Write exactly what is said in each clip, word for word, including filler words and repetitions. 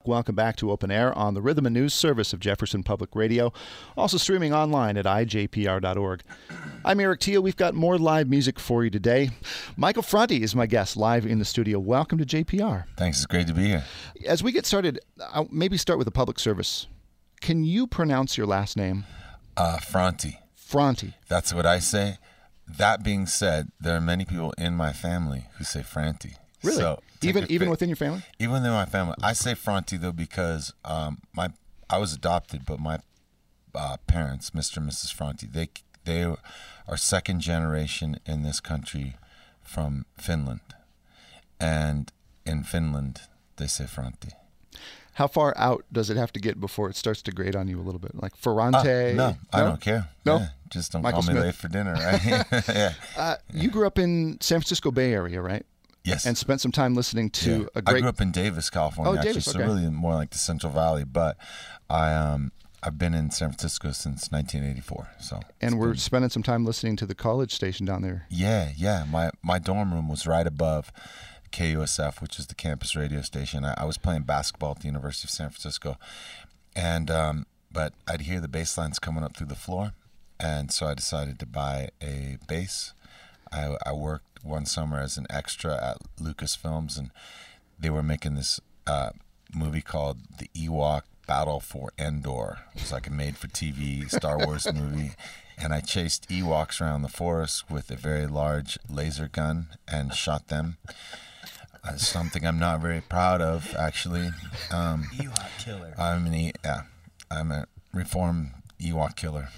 Welcome back to Open Air on the Rhythm and News service of Jefferson Public Radio, also streaming online at I J P R dot org. I'm Eric Teal. We've got more live music for you today. Michael Franti is my guest live in the studio. Welcome to J P R. Thanks. It's great to be here. As we get started, I'll maybe start with a public service. Can you pronounce your last name? Uh, Franti. Franti. That's what I say. That being said, there are many people in my family who say Franti. Really? So even even fi- within your family? Even within my family. I say Franti, though, because um, my I was adopted, but my uh, parents, Mister and Missus Franti, they, they are second generation in this country from Finland. And in Finland, they say Franti. How far out does it have to get before it starts to grate on you a little bit? Like Ferrante? Uh, no, no, I don't care. No? Yeah, just don't Michael call me Smith. late for dinner, right? yeah. Uh, you grew up in San Francisco Bay Area, right? Yes. And spent some time listening to yeah. a great... I grew up in Davis, California, Oh, actually, Davis, so okay. really more like the Central Valley. But I, um, I've been in San Francisco since nineteen eighty-four. So And we're been, spending some time listening to the college station down there. Yeah, yeah. My, my dorm room was right above K U S F, which is the campus radio station. I, I was playing basketball at the University of San Francisco, and um, but I'd hear the bass lines coming up through the floor, and so I decided to buy a bass. I, I worked one summer as an extra at Lucasfilms, and they were making this uh, movie called The Ewok Battle for Endor. It was like a made-for-T V Star Wars movie. And I chased Ewoks around the forest with a very large laser gun and shot them. Uh, something I'm not very proud of, actually. Um, Ewok killer. I'm an e- yeah, I'm a reformed Ewok killer.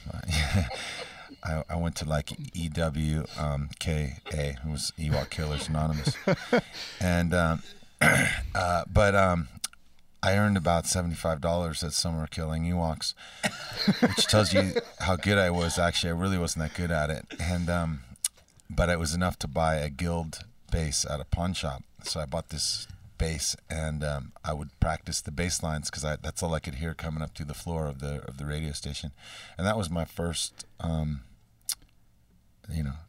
I, I went to like E W K A, it was Ewok Killers Anonymous, and um, uh, but um, I earned about seventy-five dollars that summer killing Ewoks, which tells you how good I was. Actually, I really wasn't that good at it, and um, but it was enough to buy a Guild bass at a pawn shop. So I bought this bass, and um, I would practice the bass lines because that's all I could hear coming up through the floor of the of the radio station, and that was my first, um, you know,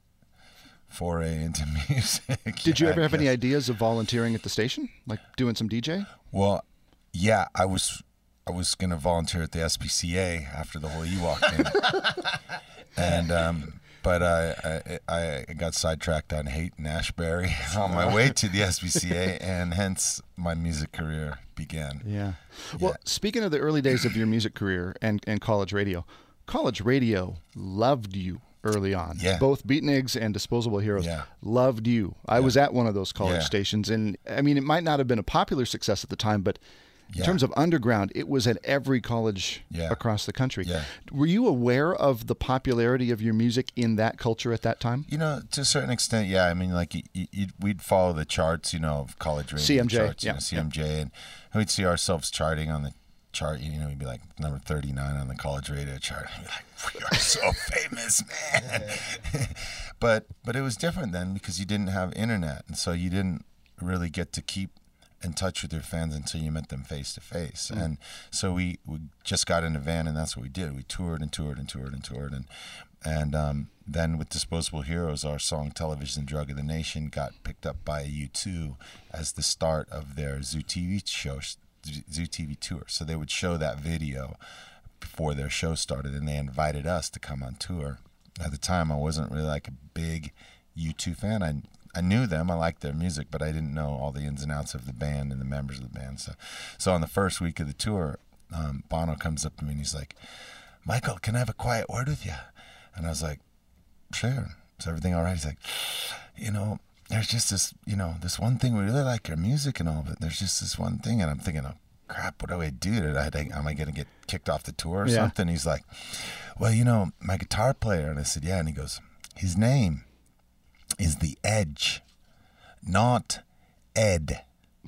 foray into music. Did you Yeah, ever I have any guess. ideas of volunteering at the station? Like doing some D J? Well, yeah, I was I was gonna volunteer at the S P C A after the whole Ewok thing, and um, but I, I I got sidetracked on Haight-Ashbury on my way to the S P C A, and hence my music career began. Yeah. Well, Yeah. speaking of the early days of your music career and, and college radio, college radio loved you early on. Yeah. Both Beatniks and Disposable Heroes Yeah. loved you. I was at one of those college Yeah. stations, and I mean, it might not have been a popular success at the time, but in Yeah. terms of underground, it was at every college Yeah. across the country. Yeah. Were you aware of the popularity of your music in that culture at that time? You know, to a certain extent, yeah. I mean, like, you, you, we'd follow the charts, you know, of college radio C M J, charts, yeah, you know, C M J, and we'd see ourselves charting on the chart. You know, we'd be like number thirty-nine on the college radio chart. We'd be like, we are so famous, man. but but it was different then because you didn't have internet, and so you didn't really get to keep in touch with your fans until you met them face to face. And so we, we just got in a van, and that's what we did. We toured and toured and toured and toured. And and um, then with Disposable Heroes, our song Television Drug of the Nation got picked up by U two as the start of their Zoo T V show, Zoo T V tour. So they would show that video before their show started, and they invited us to come on tour. At the time, I wasn't really like a big U two fan. I I knew them, I liked their music, but I didn't know all the ins and outs of the band and the members of the band. So, so on the first week of the tour, um, Bono comes up to me and he's like, "Michael, can I have a quiet word with you?" And I was like, "Sure. Is everything all right?" He's like, "You know, there's just this, you know, this one thing. We really like your music and all, but there's just this one thing." And I'm thinking, "Oh crap, what do I do? Did I, am I going to get kicked off the tour or Yeah. something?" He's like, "Well, you know, my guitar player." And I said, "Yeah." And he goes, "His name is The Edge, not Ed."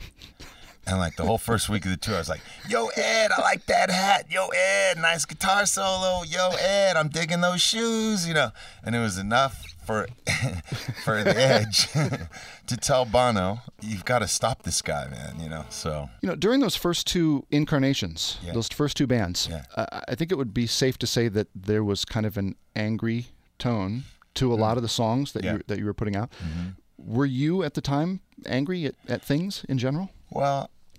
And like the whole first week of the tour, I was like, "Yo, Ed, I like that hat. Yo, Ed, nice guitar solo. Yo, Ed, I'm digging those shoes," you know. And it was enough for for The Edge to tell Bono, "You've got to stop this guy, man," you know. So You know, during those first two incarnations, Yeah. those first two bands, Yeah. uh, I think it would be safe to say that there was kind of an angry tone to a lot of the songs that Yeah. you that you were putting out. Were you at the time angry at, at things in general? Well,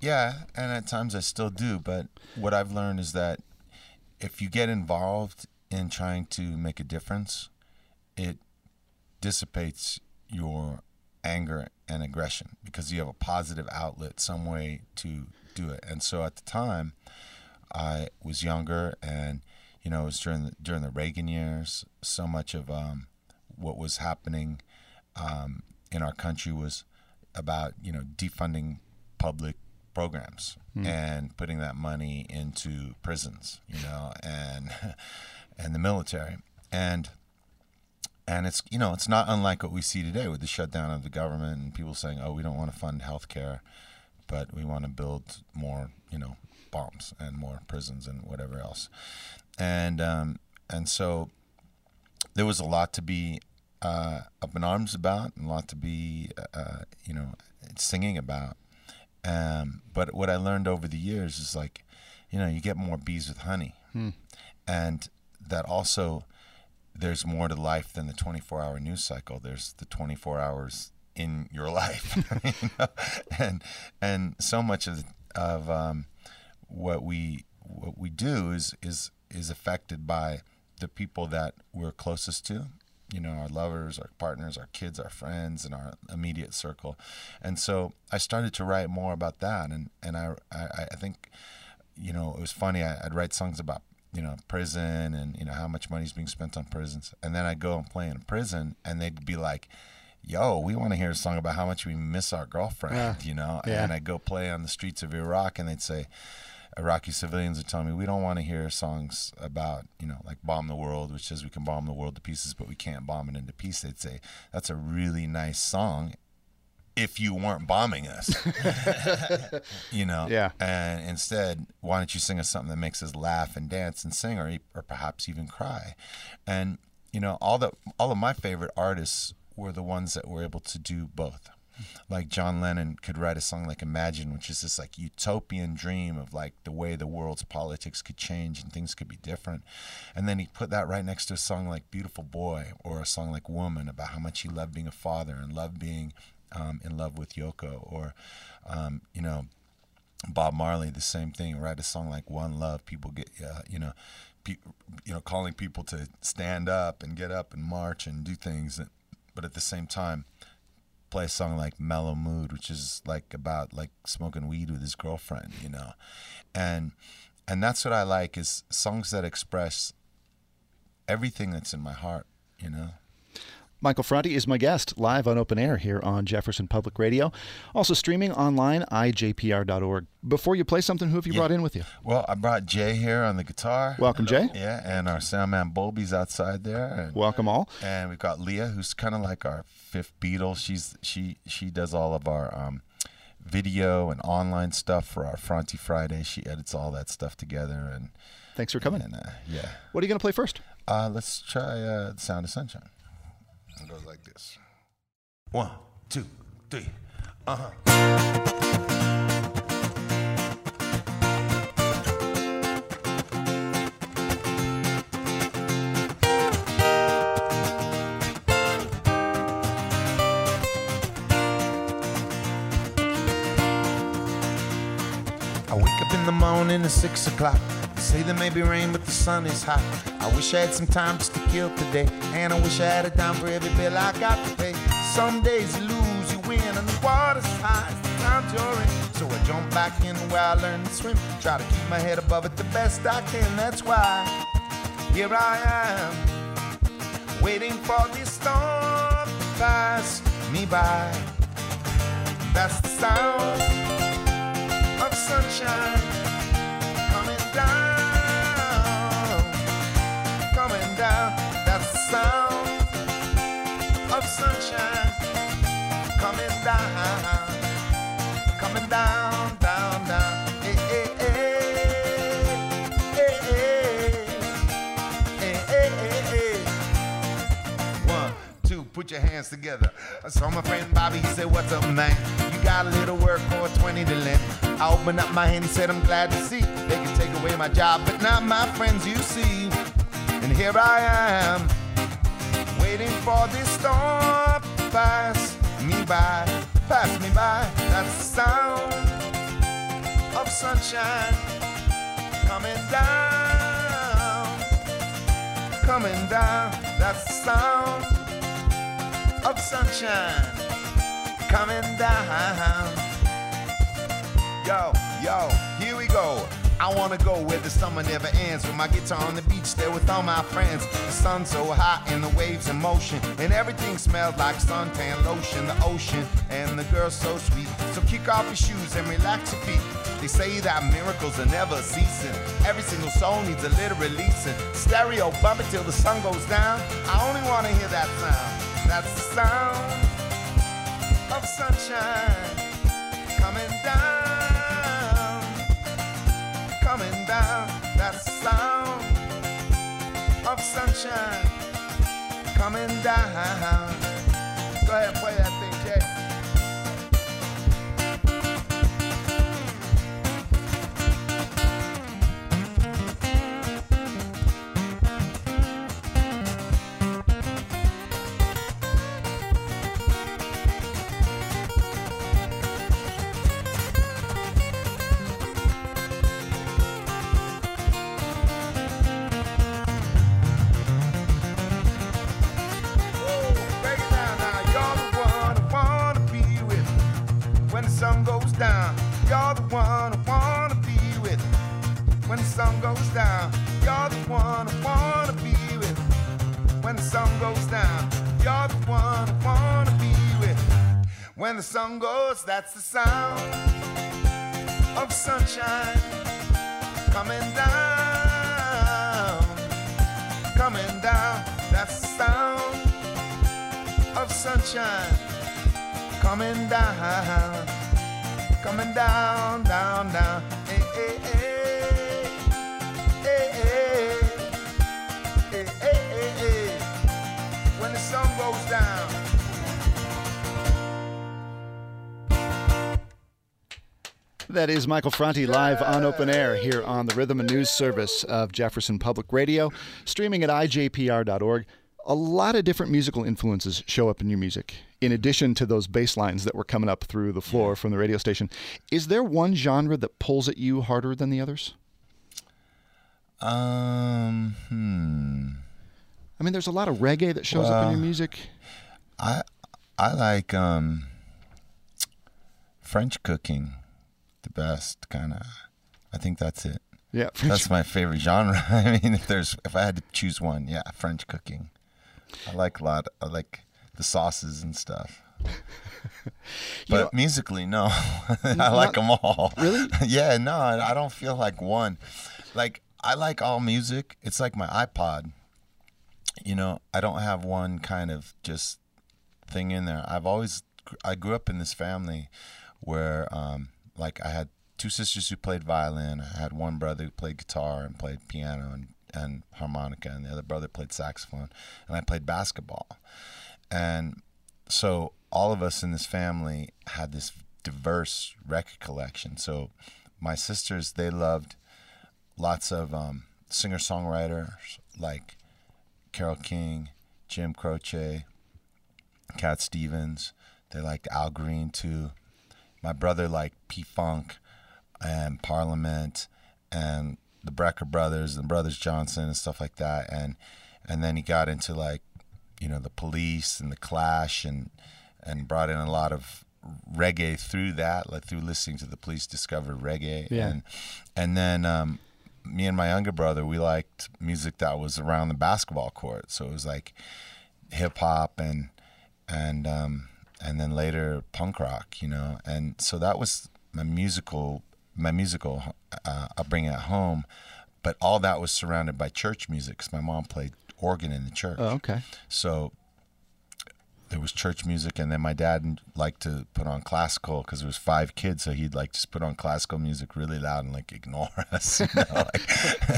Yeah, and at times I still do. But what I've learned is that if you get involved in trying to make a difference, it dissipates your anger and aggression because you have a positive outlet, some way to do it. And so at the time, I was younger, and you know, it was during the, during the Reagan years. So much of um, what was happening um, in our country was about, you know, defunding public programs mm. and putting that money into prisons, you know, and and the military. And and it's, you know, it's not unlike what we see today with the shutdown of the government and people saying, oh, we don't want to fund healthcare, but we want to build more, you know, bombs and more prisons and whatever else. And um, and so there was a lot to be uh, up in arms about, and a lot to be, uh, you know, singing about. Um, but what I learned over the years is, like, you know, you get more bees with honey. Hmm. And that also, there's more to life than the twenty-four hour news cycle. There's the twenty-four hours in your life. You know? And and so much of of um, what we what we do is is is affected by the people that we're closest to. You know, our lovers, our partners, our kids, our friends, and our immediate circle. And so I started to write more about that. And, and I, I, I think, you know, it was funny. I, I'd write songs about, you know, prison and, you know, how much money's being spent on prisons. And then I'd go and play in a prison, and they'd be like, yo, we want to hear a song about how much we miss our girlfriend, yeah. you know? Yeah. And I'd go play on the streets of Iraq, and they'd say, Iraqi civilians would tell me, we don't want to hear songs about, you know, like Bomb the World, which says we can bomb the world to pieces, but we can't bomb it into pieces. They'd say, that's a really nice song if you weren't bombing us, you know? Yeah. And instead, why don't you sing us something that makes us laugh and dance and sing, or or perhaps even cry? And, you know, all the all of my favorite artists were the ones that were able to do both. Like John Lennon could write a song like Imagine, which is this like utopian dream of like the way the world's politics could change and things could be different. And then he put that right next to a song like Beautiful Boy, or a song like Woman, about how much he loved being a father and loved being um, in love with Yoko. Or, um, you know, Bob Marley, the same thing, write a song like One Love. People get, uh, you know, pe- you know, calling people to stand up and get up and march and do things. That, but at the same time, play a song like Mellow Mood, which is like about like smoking weed with his girlfriend, you know. And and that's what I like, is songs that express everything that's in my heart, you know. Michael Franti is my guest, live on Open Air here on Jefferson Public Radio. Also streaming online, I J P R dot org. Before you play something, who have you yeah. brought in with you? Well, I brought Jay here on the guitar. Welcome, Jay. Yeah, and our sound man Bolby's outside there. And, Welcome all. And we've got Leah, who's kind of like our fifth Beatle. She's she she does all of our um, video and online stuff for our Franti Friday. She edits all that stuff together. And thanks for coming. And, uh, yeah. What are you going to play first? Uh, let's try uh, The Sound of Sunshine. It goes like this. One, two, three. Uh-huh. I wake up in the morning at six o'clock. Say there may be rain, but the sun is hot. I wish I had some time just to kill today, and I wish I had a dime for every bill I got to pay. Some days you lose, you win, and the water's high, it's the time you're in. So I jump back in where I learned to swim, try to keep my head above it the best I can. That's why here I am, waiting for this storm to pass me by. That's the sound of sunshine coming down. Down. That's the sound of sunshine coming down, coming down, down, down. Hey, hey, hey, hey, hey, hey, hey, hey. One, two, put your hands together. I saw my friend Bobby, he said, what's up, man? You got a little work for twenty to lend. I opened up my hand, he said, I'm glad to see they can take away my job, but not my friends, you see. And here I am, waiting for this storm to pass me by, pass me by. That's the sound of sunshine coming down, coming down. That's the sound of sunshine coming down. Yo, yo, here we go. I wanna go where the summer never ends, with my guitar on the beach there with all my friends. The sun's so hot and the waves in motion, and everything smells like suntan lotion. The ocean and the girl so sweet. So kick off your shoes and relax your feet. They say that miracles are never ceasing. Every single soul needs a little releasing. Stereo bump it till the sun goes down. I only wanna hear that sound. That's the sound of sunshine coming down, coming down. That's the sound of sunshine coming down. Go ahead and play that thing, Jay. Down. You're the one I wanna be with. When the sun goes down, you're the one I wanna be with. When the sun goes down, you're the one I wanna be with. When the sun goes, that's the sound of sunshine coming down, coming down. That's the sound of sunshine coming down, coming down, down, down. Hey, hey, hey. Hey, hey. Hey, hey, hey, hey. When the sun goes down. That is Michael Franti live on Open Air here on the Rhythm and News Service of Jefferson Public Radio, streaming at I J P R dot org. A lot of different musical influences show up in your music, in addition to those bass lines that were coming up through the floor from the radio station. Is there one genre that pulls at you harder than the others? Um, hmm. I mean, there's a lot of reggae that shows well, up in your music. I I like um, French cooking the best, kind of. I think that's it. Yeah, French. That's my favorite genre. I mean, if there's if I had to choose one, yeah, French cooking. I like a lot. I like the sauces and stuff. But know, musically, no. I like them all. Really? Yeah, no, I don't feel like one. Like, I like all music. It's like my iPod. You know, I don't have one kind of just thing in there. I've always, I grew up in this family where, um, like, I had two sisters who played violin. I had one brother who played guitar and played piano and, and harmonica, and the other brother played saxophone, and I played basketball. And so all of us in this family had this diverse record collection. So my sisters, they loved lots of um, singer-songwriters like Carole King, Jim Croce, Cat Stevens. They liked Al Green too. My brother liked P-Funk and Parliament and the Brecker Brothers and Brothers Johnson and stuff like that. And and then he got into, like, you know, the Police and the Clash, and and brought in a lot of reggae through that, like through listening to the Police, discovered reggae. Yeah. And and then um, me and my younger brother, we liked music that was around the basketball court. So it was like hip hop and and um, and then later punk rock, you know. And so that was my musical my musical uh, upbringing at home, but all that was surrounded by church music because my mom played organ in the church. Oh, okay. So there was church music, and then my dad liked to put on classical because there was five kids, so he'd like just put on classical music really loud and like ignore us. You know, like,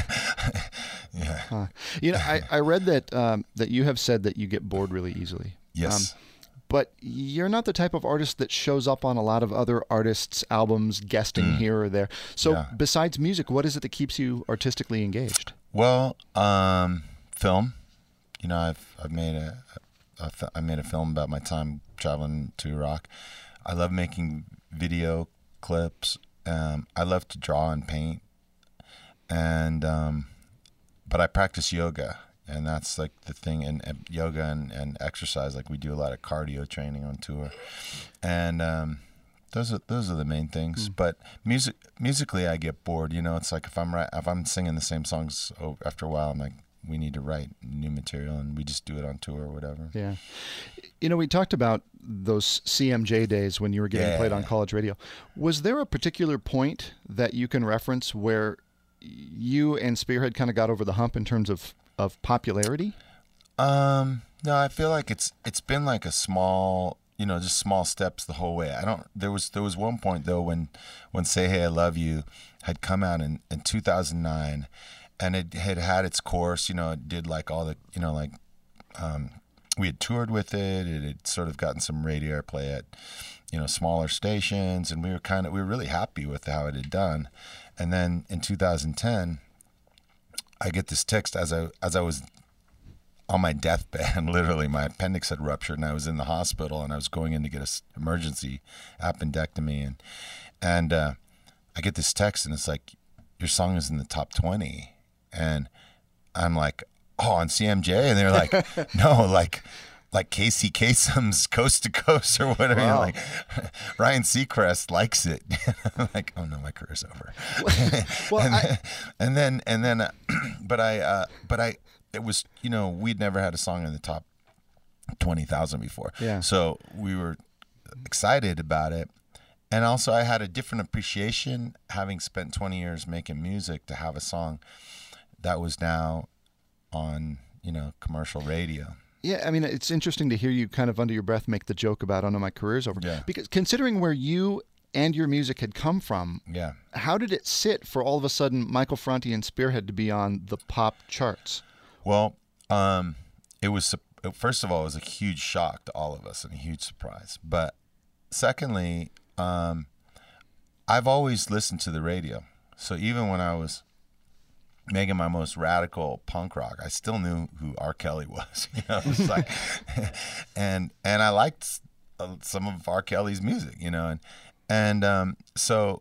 yeah. Huh. You know, I, I read that um, that you have said that you get bored really easily. Yes. Um, but you're not the type of artist that shows up on a lot of other artists' albums, guesting mm. here or there. So yeah. Besides music, what is it that keeps you artistically engaged? Well, um, film. You know, I've I've made a, a I made a film about my time traveling to Iraq. I love making video clips Um, I love to draw and paint, and um, but I practice yoga, and that's like the thing. And, and yoga and, and exercise, like we do a lot of cardio training on tour, and um, those are those are the main things. Mm. But music musically, I get bored. You know, it's like if I'm right, if I'm singing the same songs oh, after a while, I'm like, we need to write new material, and we just do it on tour or whatever. Yeah. You know, we talked about those C M J days when you were getting yeah. played on college radio. Was there a particular point that you can reference where you and Spearhead kind of got over the hump in terms of, of popularity? Um, no, I feel like it's it's been like a small, you know, just small steps the whole way. I don't. There was there was one point though when when Say Hey I Love You had come out in, in two thousand nine. And it had had its course, you know, it did like all the, you know, like um, we had toured with it. It had sort of gotten some radio airplay at, you know, smaller stations. And we were kind of, we were really happy with how it had done. And then in two thousand ten, I get this text as I, as I was on my deathbed, literally my appendix had ruptured and I was in the hospital and I was going in to get an emergency appendectomy. And, and uh, I get this text and it's like, your song is in the top twenty. And I'm like, oh, on C M J? And they're like, no, like like Casey Kasem's Coast to Coast or whatever. Wow. Like, Ryan Seacrest likes it. I'm like, oh no, my career's over. well, and, I... then, and then, and then, uh, but I, uh, but I, it was, you know, we'd never had a song in the top twenty thousand before. Yeah. So we were excited about it. And also I had a different appreciation, having spent twenty years making music, to have a song that was now on, you know, commercial radio. Yeah, I mean, it's interesting to hear you kind of under your breath make the joke about, oh no, my career's over. Yeah. Because considering where you and your music had come from, yeah. how did it sit for all of a sudden Michael Franti and Spearhead to be on the pop charts? Well, um, it was, first of all, it was a huge shock to all of us and a huge surprise. But secondly, um, I've always listened to the radio. So even when I was making my most radical punk rock, I still knew who R. Kelly was. You know, it's like, and and I liked some of R. Kelly's music. You know, and and um, so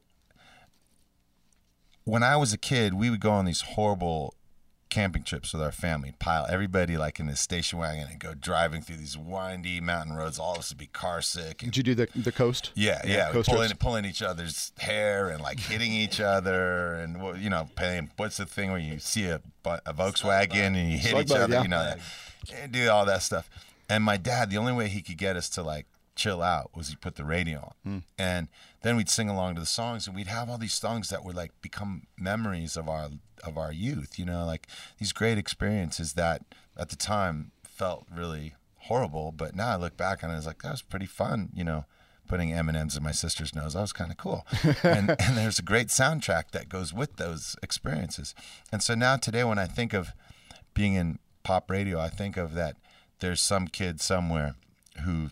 when I was a kid, we would go on these horrible camping trips with our family, pile everybody like in this station wagon and go driving through these windy mountain roads. All of us would be car sick. And, did you do the the coast? Yeah, yeah, yeah. Coast pulling pulling each other's hair and like hitting each other, and you know, playing. What's the thing where you see a a Volkswagen and you hit Slug each bug, other? yeah. You know, and do all that stuff. And my dad, the only way he could get us to like chill out was he put the radio on, hmm. and then we'd sing along to the songs, and we'd have all these songs that would like become memories of our of our youth, you know, like these great experiences that at the time felt really horrible, but now I look back on it, I was like, that was pretty fun, you know, putting M and M's in my sister's nose. That was kind of cool. and, and there's a great soundtrack that goes with those experiences. And so now today when I think of being in pop radio, I think of that there's some kid somewhere who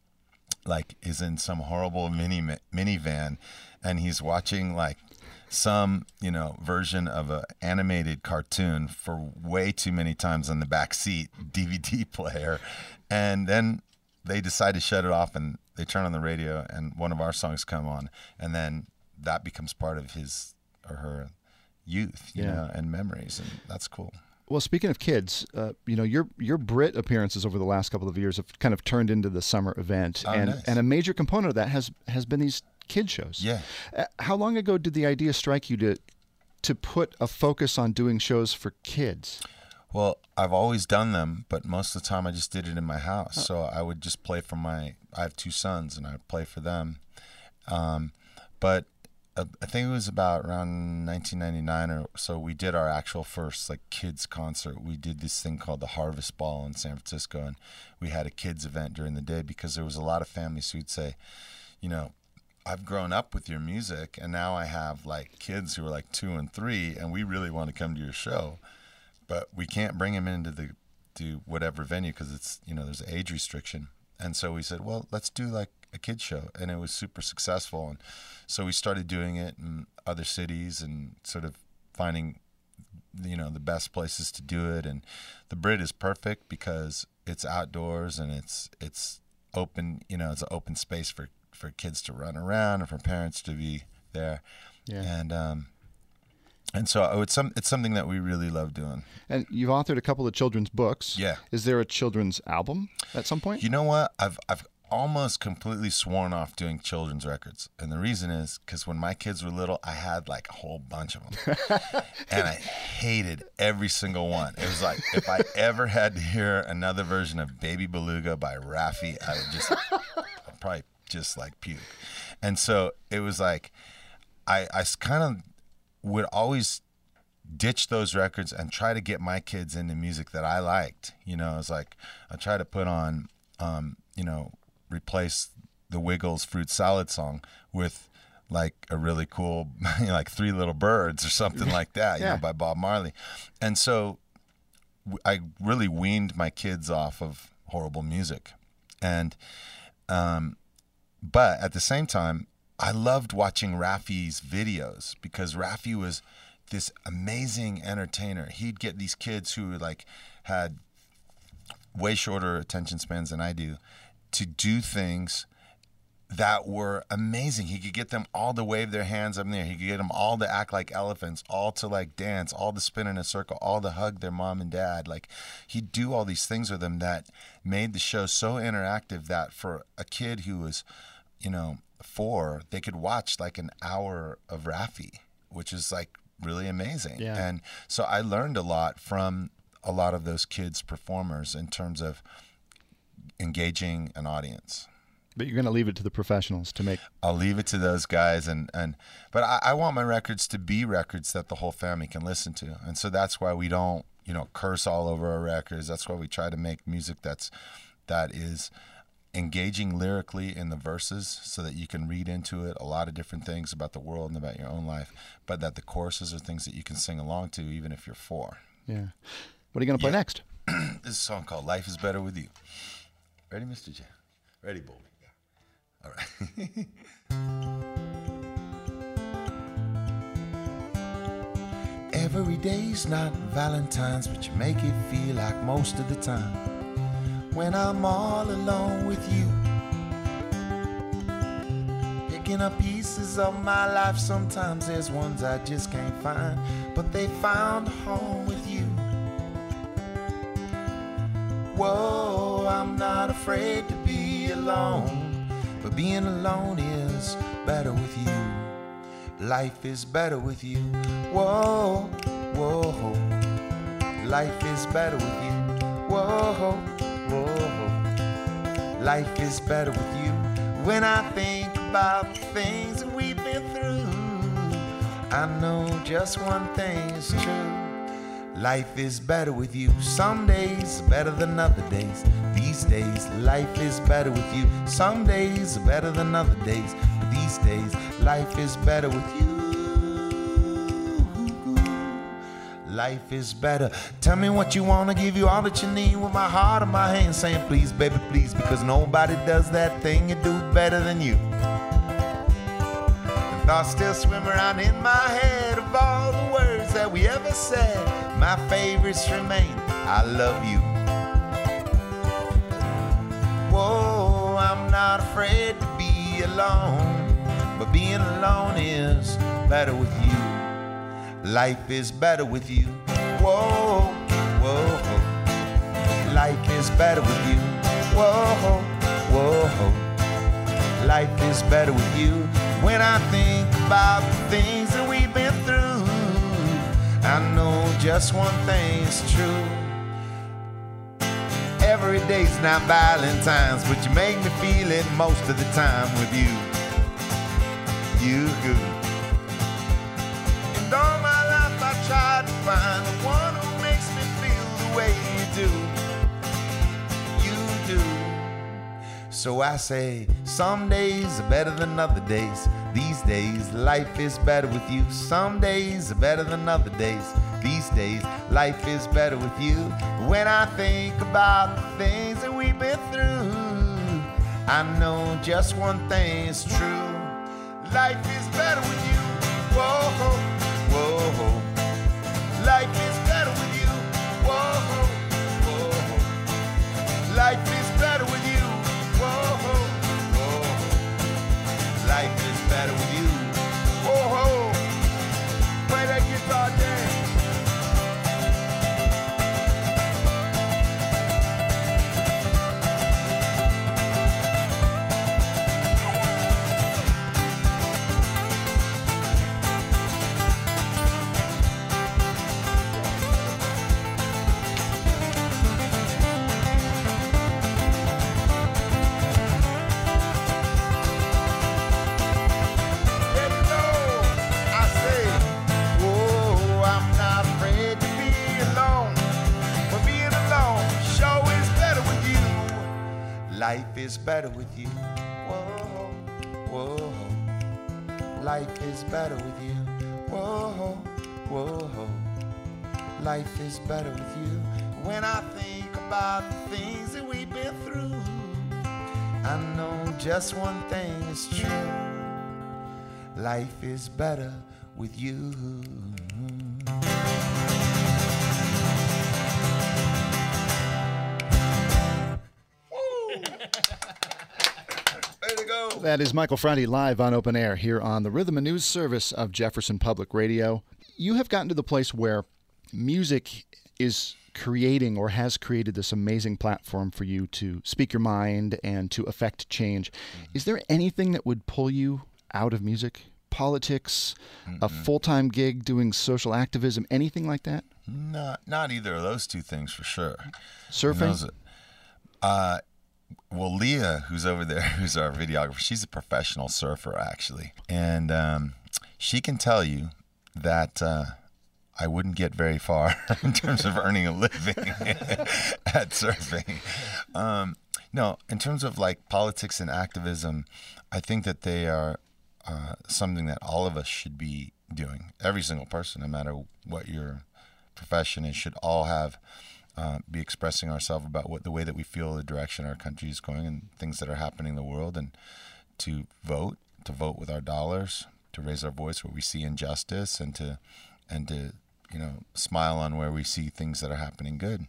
like is in some horrible mini minivan and he's watching like some, you know, version of an animated cartoon for way too many times on the back seat D V D player. And then they decide to shut it off and they turn on the radio and one of our songs come on. And then that becomes part of his or her youth, you yeah. know, and memories. And that's cool. Well, speaking of kids, uh, you know, your your Brit appearances over the last couple of years have kind of turned into the summer event. Oh, and, nice. and a major component of that has, has been these kid shows. Yeah. Uh, how long ago did the idea strike you to to put a focus on doing shows for kids? Well, I've always done them, but most of the time I just did it in my house. Oh. So I would just play for my, I have two sons and I would play for them. Um, but uh, I think it was about around nineteen ninety-nine or so we did our actual first like kids concert. We did this thing called the Harvest Ball in San Francisco, and we had a kids event during the day because there was a lot of families who'd say, you know, I've grown up with your music and now I have like kids who are like two and three and we really want to come to your show, but we can't bring them into the to whatever venue because it's, you know, there's an age restriction. And so we said, well, let's do like a kids show, and it was super successful. And so we started doing it in other cities and sort of finding, you know, the best places to do it. And the Brit is perfect because it's outdoors and it's it's open, you know, it's an open space for for kids to run around and for parents to be there. Yeah. And um, and so oh, it's some it's something that we really love doing. And you've authored a couple of children's books. Yeah. Is there a children's album at some point? You know what? I've I've almost completely sworn off doing children's records, and the reason is because when my kids were little, I had like a whole bunch of them, and I hated every single one. It was like if I ever had to hear another version of Baby Beluga by Raffi, I would just I'd probably just like puke. And so it was like I I kind of would always ditch those records and try to get my kids into music that I liked. You know, it's like I try to put on, um, you know, replace the Wiggles Fruit Salad song with like a really cool, you know, like Three Little Birds or something like that, you yeah. know, by Bob Marley. And so I really weaned my kids off of horrible music. And, um, but at the same time, I loved watching Raffi's videos because Raffi was this amazing entertainer. He'd get these kids who like had way shorter attention spans than I do to do things that were amazing. He could get them all to wave their hands up in the air. He could get them all to act like elephants, all to like dance, all to spin in a circle, all to hug their mom and dad. Like he'd do all these things with them that made the show so interactive that for a kid who was, you know, four, they could watch like an hour of Raffi, which is like really amazing. Yeah. And so I learned a lot from a lot of those kids performers in terms of engaging an audience. But you're going to leave it to the professionals to make. I'll leave it to those guys, and and but I, I want my records to be records that the whole family can listen to, and so that's why we don't, you know, curse all over our records. That's why we try to make music that's that is engaging lyrically in the verses, so that you can read into it a lot of different things about the world and about your own life, but that the choruses are things that you can sing along to, even if you're four. Yeah. What are you going to play Yeah. next? This is a song called "Life Is Better With You." Ready, Mister J? Ready, Bobby? All right. Every day's not Valentine's, but you make it feel like most of the time. When I'm all alone with you, picking up pieces of my life, sometimes there's ones I just can't find, but they found a home with you. Whoa, I'm not afraid to be alone, but being alone is better with you. Life is better with you. Whoa, whoa, life is better with you. Whoa, whoa, life is better with you. When I think about the things that we've been through, I know just one thing is true. Life is better with you. Some days are better than other days. These days, life is better with you. Some days are better than other days. But these days, life is better with you. Life is better. Tell me what you want, to give you all that you need with my heart in my hand, saying please, baby, please, because nobody does that thing you do better than you. And thoughts still swim around in my head of all the words that we ever said. My favorites remain, I love you. Whoa, I'm not afraid to be alone, but being alone is better with you. Life is better with you. Whoa, whoa, life is better with you. Whoa, whoa, life is better with you. When I think about the things that we've been through, I know just one thing is true. Every day's not Valentine's, but you make me feel it most of the time with you. You good. And all my life I tried to find the one who makes me feel the way you do. You do. So I say, some days are better than other days. These days, life is better with you. Some days are better than other days. These days, life is better with you. When I think about the things that we've been through, I know just one thing is true. Life is better with you. Whoa, whoa. Life is better with you. Whoa, whoa. Life is better with you. Whoa, whoa. Life is better with you. Whoa, is better with you. Whoa, whoa. Life is better with you. Whoa, whoa. Life is better with you. When I think about the things that we've been through, I know just one thing is true. Life is better with you. Way to go. That is Michael Franti live on Open Air here on the Rhythm and News service of Jefferson Public Radio. You have gotten to the place where music is creating or has created this amazing platform for you to speak your mind and to affect change. Mm-hmm. Is there anything that would pull you out of music? Politics, mm-hmm. a full-time gig doing social activism, anything like that? Not, not either of those two things for sure. Surfing? Those, uh, well, Leah, who's over there, who's our videographer, she's a professional surfer, actually. And um, she can tell you that uh, I wouldn't get very far in terms of earning a living at surfing. Um, no, in terms of like politics and activism, I think that they are uh, something that all of us should be doing. Every single person, no matter what your profession is, should all have uh, be expressing ourselves about what the way that we feel the direction our country is going and things that are happening in the world, and to vote, to vote with our dollars, to raise our voice where we see injustice, and to and to you know smile on where we see things that are happening good.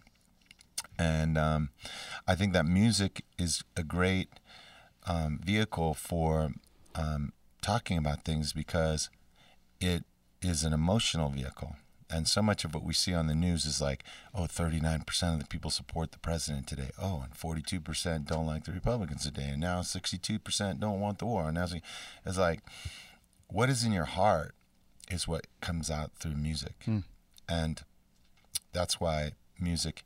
And um, I think that music is a great um, vehicle for um, talking about things, because it is an emotional vehicle. And so much of what we see on the news is like, oh, thirty-nine percent of the people support the president today. Oh, and forty-two percent don't like the Republicans today. And now sixty-two percent don't want the war. And now it's like, what is in your heart is what comes out through music. Hmm. And that's why music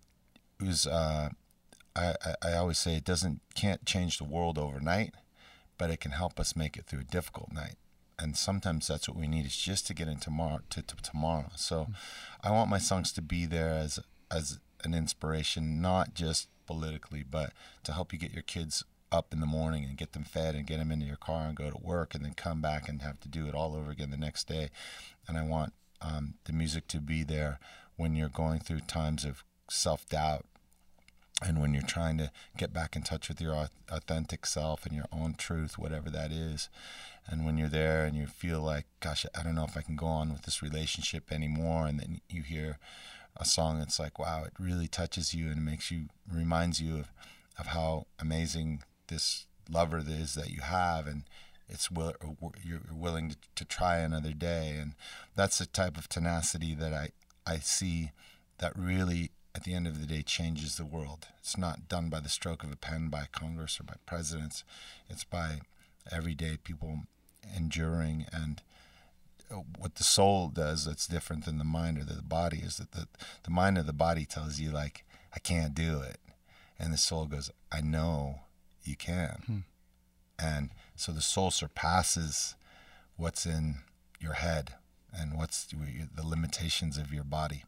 is, uh, I, I always say it doesn't, can't change the world overnight, but it can help us make it through a difficult night. And sometimes that's what we need, is just to get into tomorrow. To, to tomorrow. So mm. I want my songs to be there as as an inspiration, not just politically, but to help you get your kids up in the morning and get them fed and get them into your car and go to work and then come back and have to do it all over again the next day. And I want um, the music to be there when you're going through times of self-doubt, and when you're trying to get back in touch with your authentic self and your own truth, whatever that is. And when you're there and you feel like, gosh, I don't know if I can go on with this relationship anymore, and then you hear a song that's like, wow, it really touches you and makes you, reminds you of, of how amazing this lover is that you have, and it's will, you're willing to, to try another day. And that's the type of tenacity that I, I see that really, at the end of the day, changes the world. It's not done by the stroke of a pen by Congress or by presidents. It's by everyday people enduring. And what the soul does that's different than the mind or the body is that the, the mind or the body tells you, like, I can't do it. And the soul goes, I know you can. Hmm. And so the soul surpasses what's in your head and what's the limitations of your body.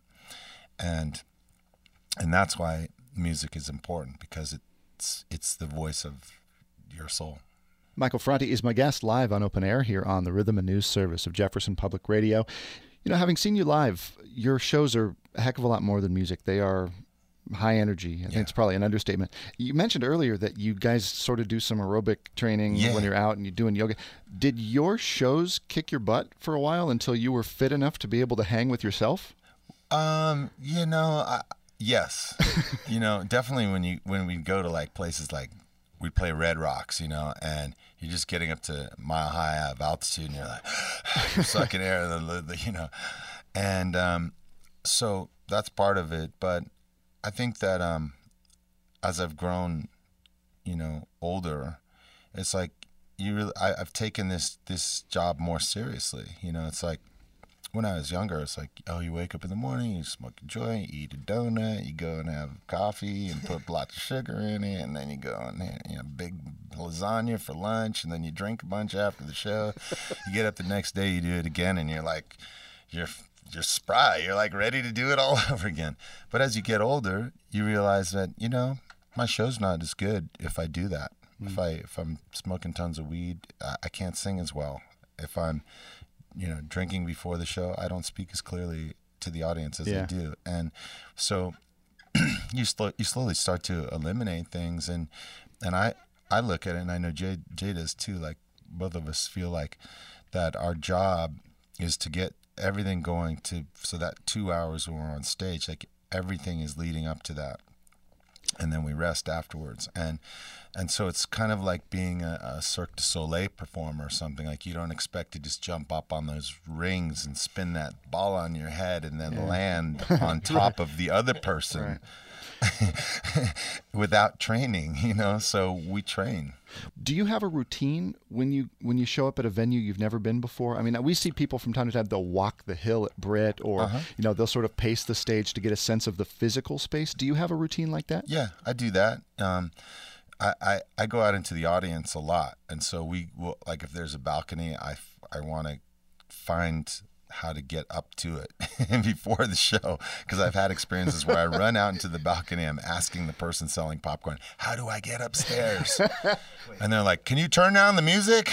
And And that's why music is important, because it's it's the voice of your soul. Michael Franti is my guest live on Open Air here on the Rhythm and News service of Jefferson Public Radio. You know, having seen you live, your shows are a heck of a lot more than music. They are high energy. I think yeah. it's probably an understatement. You mentioned earlier that you guys sort of do some aerobic training yeah. when you're out and you're doing yoga. Did your shows kick your butt for a while until you were fit enough to be able to hang with yourself? Um, you know, I... Yes, you know, definitely when you when we go to like places like we play Red Rocks, you know, and you're just getting up to mile high of altitude, and you're like you're sucking air, the, the, you know, and um, so that's part of it. But I think that um, as I've grown, you know, older, it's like you really I, I've taken this this job more seriously. You know, it's like, when I was younger, it's like, oh, you wake up in the morning, you smoke a joint, you eat a donut, you go and have coffee and put lots of sugar in it, and then you go and have, you know, big lasagna for lunch, and then you drink a bunch after the show. You get up the next day, you do it again, and you're like, you're you're spry. You're like ready to do it all over again. But as you get older, you realize that, you know, my show's not as good if I do that. Mm. If I if I'm smoking tons of weed, I, I can't sing as well. If I'm, you know, drinking before the show, I don't speak as clearly to the audience as Yeah. I do. And so you slow, you slowly start to eliminate things, and and I I look at it, and I know Jay Jay does too. Like both of us feel like that our job is to get everything going to so that two hours when we're on stage, like everything is leading up to that, and then we rest afterwards. And and so it's kind of like being a, a Cirque du Soleil performer or something. Like you don't expect to just jump up on those rings and spin that ball on your head and then Yeah. land on top of the other person. Right. Without training, you know, so we train. Do you have a routine when you when you show up at a venue you've never been before? I mean, we see people from time to time, they'll walk the hill at Brit, or Uh-huh. you know, they'll sort of pace the stage to get a sense of the physical space. Do you have a routine like that? Yeah, I do that. Um, I, I, I go out into the audience a lot, and so we will, like if there's a balcony, I, I want to find how to get up to it before the show, because I've had experiences where I run out into the balcony, I'm asking the person selling popcorn, how do I get upstairs? And they're like, can you turn down the music?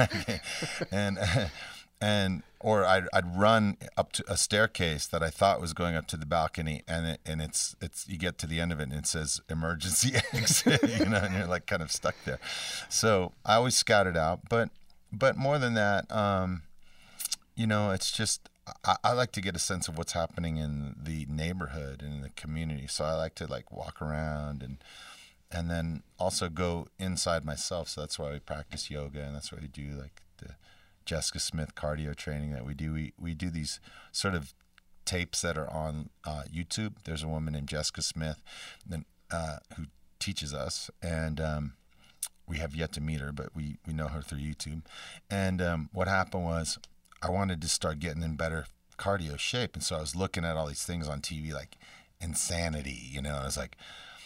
and and or I'd, I'd run up to a staircase that I thought was going up to the balcony, and it, and it's it's you get to the end of it and it says emergency exit, you know, and you're like kind of stuck there. So I always scout it out, but but more than that, um, you know, it's just I, I like to get a sense of what's happening in the neighborhood and in the community. So I like to like walk around and and then also go inside myself. So that's why we practice yoga, and that's why we do like the Jessica Smith cardio training that we do. We we do these sort of tapes that are on uh, YouTube. There's a woman named Jessica Smith uh, who teaches us, and um, we have yet to meet her, but we, we know her through YouTube. And um, what happened was I wanted to start getting in better cardio shape, and so I was looking at all these things on T V like Insanity, you know, and I was like,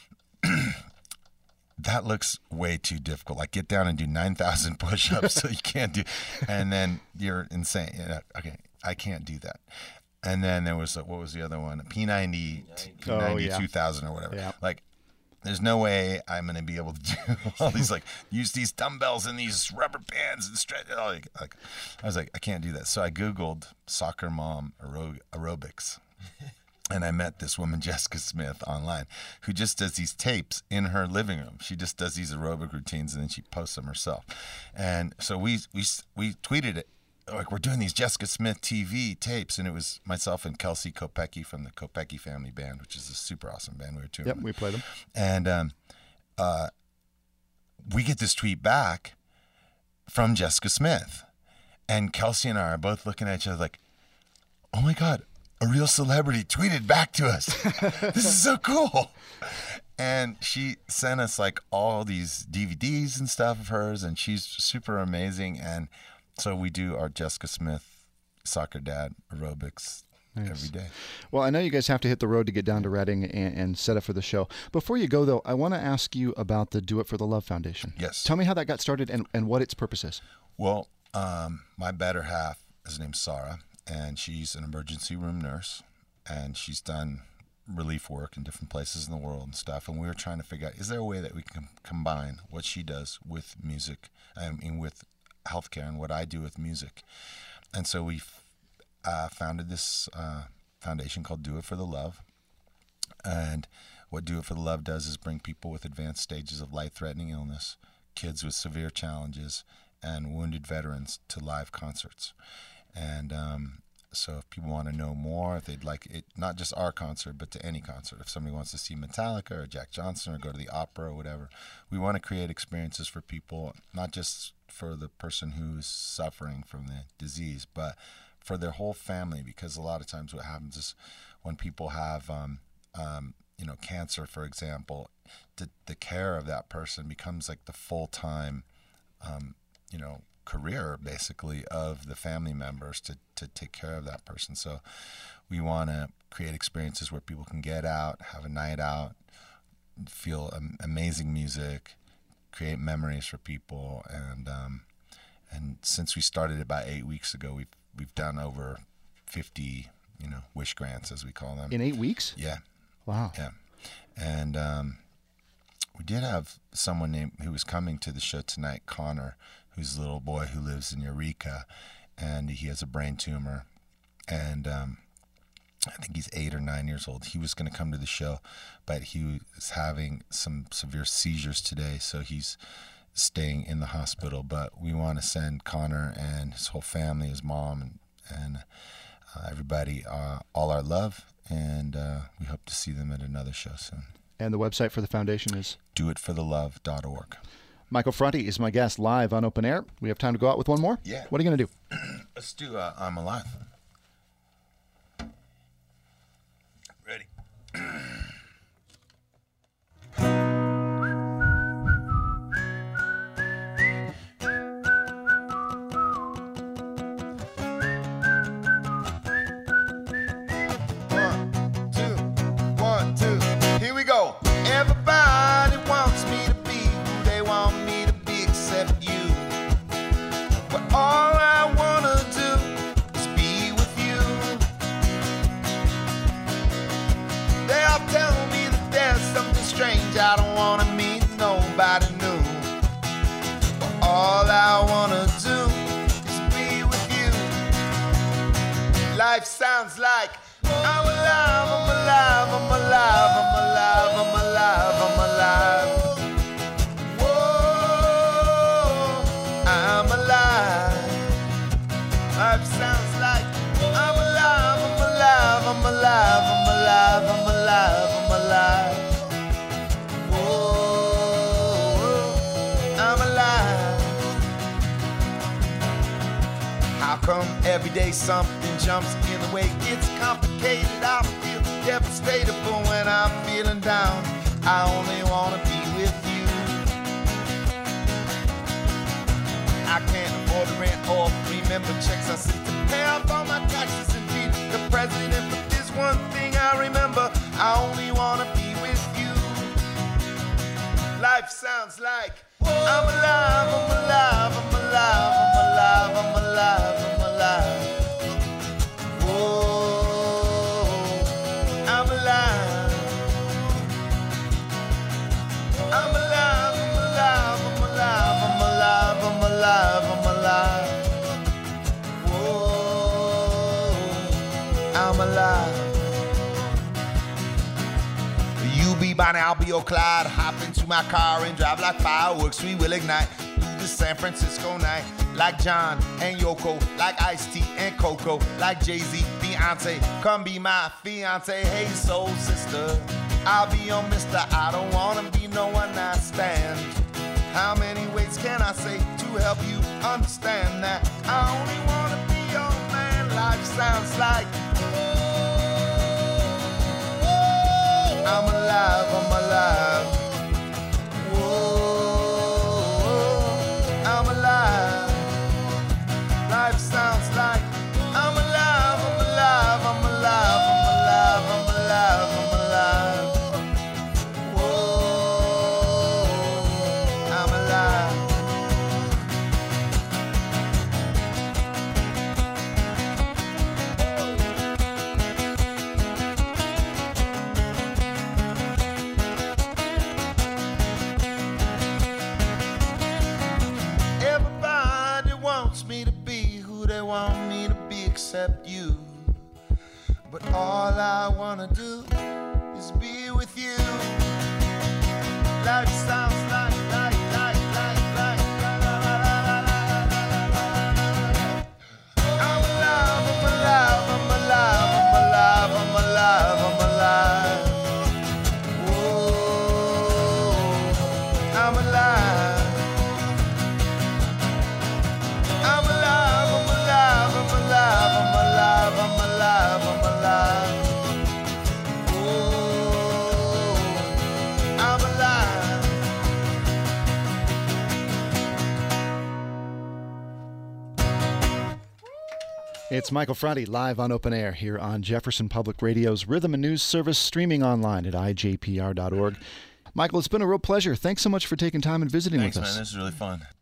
that looks way too difficult. Like, get down and do nine thousand push-ups so you can't do, and then you're insane. You know, okay, I can't do that. And then there was, what was the other one? P ninety, P ninety Oh, yeah. two thousand or whatever. Yeah. Like, there's no way I'm going to be able to do all these, like, use these dumbbells and these rubber bands and stretch. Like, like, I was like, I can't do that. So I Googled soccer mom aero- aerobics. And I met this woman, Jessica Smith, online, who just does these tapes in her living room. She just does these aerobic routines, and then she posts them herself. And so we we we tweeted it, like, we're doing these Jessica Smith T V tapes, and it was myself and Kelsey Kopecky from the Kopecky Family Band, which is a super awesome band. We were touring. Yep, with. we play them. And um, uh, we get this tweet back from Jessica Smith, and Kelsey and I are both looking at each other like, oh my God, a real celebrity tweeted back to us. This is so cool. And she sent us like all these D V Ds and stuff of hers, and she's super amazing. And so we do our Jessica Smith Soccer Dad aerobics Nice. every day. Well, I know you guys have to hit the road to get down to Reading and, and set up for the show. Before you go, though, I want to ask you about the Do It for the Love Foundation. Yes. Tell me how that got started and, and what its purpose is. Well, um, my better half is named Sarah, and she's an emergency room nurse, and she's done relief work in different places in the world and stuff. And we were trying to figure out, is there a way that we can combine what she does with music, I mean, with healthcare, and what I do with music? And so we uh, founded this uh, foundation called Do It for the Love. And what Do It for the Love does is bring people with advanced stages of life-threatening illness, kids with severe challenges, and wounded veterans to live concerts. And um, so if people want to know more, if they'd like it, not just our concert, but to any concert. If somebody wants to see Metallica or Jack Johnson or go to the opera or whatever, we want to create experiences for people, not just for the person who's suffering from the disease, but for their whole family. Because a lot of times what happens is when people have, um, um, you know, cancer, for example, the, the care of that person becomes like the full-time, um, you know, career basically of the family members to, to take care of that person. So we want to create experiences where people can get out, have a night out, feel um, amazing music, create memories for people. And um, and since we started about eight weeks ago, we've we've done over fifty, you know, wish grants, as we call them. In eight weeks? Yeah. Wow. Yeah. And um, we did have someone named who was coming to the show tonight, Connor, who's a little boy who lives in Eureka, and he has a brain tumor, and um, I think he's eight or nine years old. He was going to come to the show, but he was having some severe seizures today, so he's staying in the hospital. But we want to send Connor and his whole family, his mom, and, and uh, everybody, uh, all our love, and uh, we hope to see them at another show soon. And the website for the foundation is? do it for the love dot org. Michael Franti is my guest live on Open Air. We have time to go out with one more? Yeah. What are you going to do? Let's do uh, I'm Alive. Ready. One, two, one, two. Here we go. Everybody wants me to be who they want me to be except you. But all I wanna do is be with you. They all tell me that there's something strange I don't wanna meet nobody new. But all I wanna do is be with you. Life sounds like I'm alive, I'm alive, I'm alive, I'm alive, I'm alive, I'm alive. Whoa, I'm alive. Life sounds like I'm alive, I'm alive, I'm alive, I'm alive, I'm alive, I'm alive. Whoa, I'm alive. How come every day something jumps in the way? It's complicated. I feel devastated, but when I'm feeling down, I only wanna be with you. I can't afford the rent or three member checks. I seek to pay off all my taxes and be the president. But there's one thing I remember: I only wanna be with you. Life sounds like I'm alive, I'm alive, I'm alive, I'm alive, I'm alive, I'm alive. Whoa, I'm alive. I'm alive, I'm alive, I'm alive, I'm alive, I'm alive, I'm alive. Whoa, I'm alive. You be Bonnie, I'll be your Clyde. Hop into my car and drive like fireworks. We will ignite through the San Francisco night. Like John and Yoko, like Ice-T and Coco, like Jay-Z, Beyonce, come be my fiance. Hey, soul sister, I'll be your mister. I don't wanna be no one night stand. How many ways can I say to help you understand that I only wanna be your man? Life sounds like I'm alive, I'm alive. Whoa, I'm alive. Life sounds like I'm alive, I'm alive, I'm alive, I'm alive, I'm alive, I'm alive. Whoa, I'm alive. Everybody wants me to be who they want me to be except you. But all I wanna do is be with you. Life sounds like, like, like, like, like, la, la, la, la, la, la, la, la. I'm alive, I'm alive, I'm alive, I'm alive, I'm alive, I'm alive. Whoa, I'm alive. I'm alive, I'm alive, I'm alive, I'm alive, I'm alive, I'm alive. Whoa, I'm alive. It's Michael Franti live on Open Air here on Jefferson Public Radio's Rhythm and News Service, streaming online at I J P R dot org. Michael, it's been a real pleasure. Thanks so much for taking time and visiting Thanks, with us. man. This is really fun.